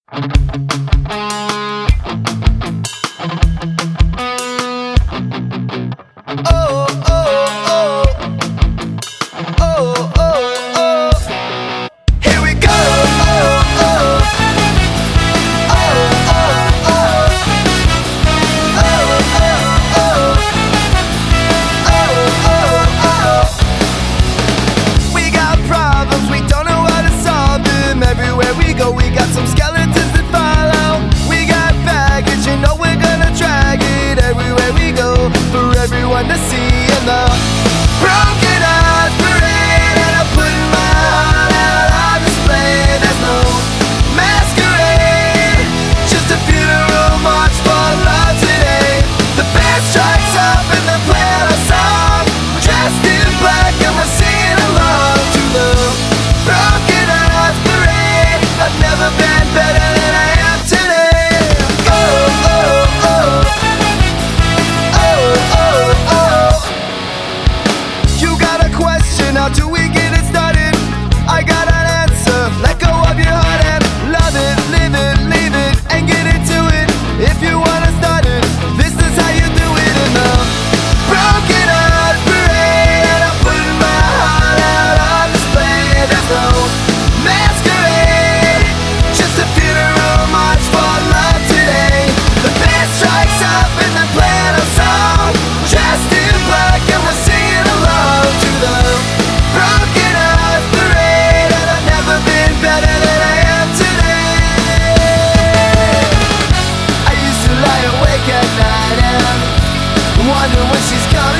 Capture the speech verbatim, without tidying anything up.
To see in the broken heart parade, and I'm putting my heart out on display. There's no masquerade, just a funeral march for love today. The band strikes up and they're playing a song. We're dressed in black and we're singing along to the broken heart parade. I've never been better than I am today. Oh, oh, oh. How do we get it started? I got an answer. Let go of your heart and love it, live it, leave it, and get into it. If you wanna start it, this is how you do it. In the broken heart parade, and I'm putting my heart out on display. There's no masquerade, just a funeral march for love today. The band strikes up and they're playing a song. Dressed in black and we're singing along to the broken heart parade, and I've never been better than I am today. I used to lie awake at night and wonder when she's coming.